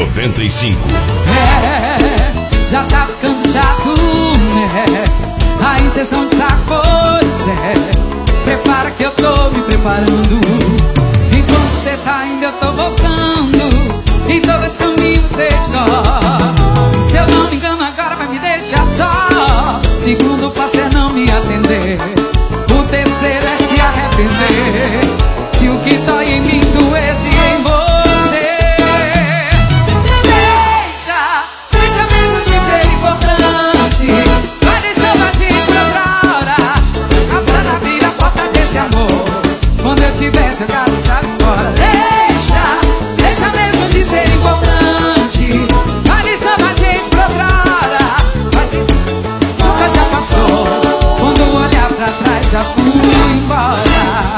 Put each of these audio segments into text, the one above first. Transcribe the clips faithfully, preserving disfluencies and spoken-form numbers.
noventa e cinco. É, já tá ficando chato, né? A injeção de saco, pois é. Prepara que eu tô me preparando. Enquanto cê tá indo eu tô voltando. Em todo esse caminho você corre. Se eu não me engano agora vai me deixar só. Segundo passo é não me atender. O terceiro é se arrepender. Se o que dói em mim doesse em você. Deixa, deixa mesmo de ser importante. Vai deixando a gente pra outra hora. Pra abrir a porta desse amor. Quando eu tiver jogado a chave fora. Deixa, deixa mesmo de ser importante. Vai deixando a gente pra outra hora. Vai ter, nunca já passou. Quando olhar pra trás já fui embora.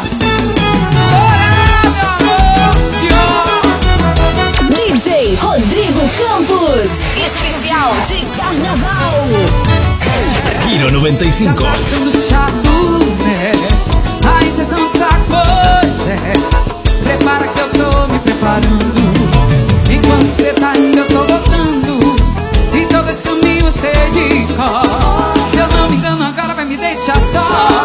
D J Rodrigo Campos, especial de carnaval. Giro noventa e cinco. Já tá ficando chato, né? A injeção de saco, pois é. Prepara que eu tô me preparando. Enquanto cê tá indo eu tô voltando. E todo esse caminho eu sei de cor. Se eu não me engano agora vai me deixar só.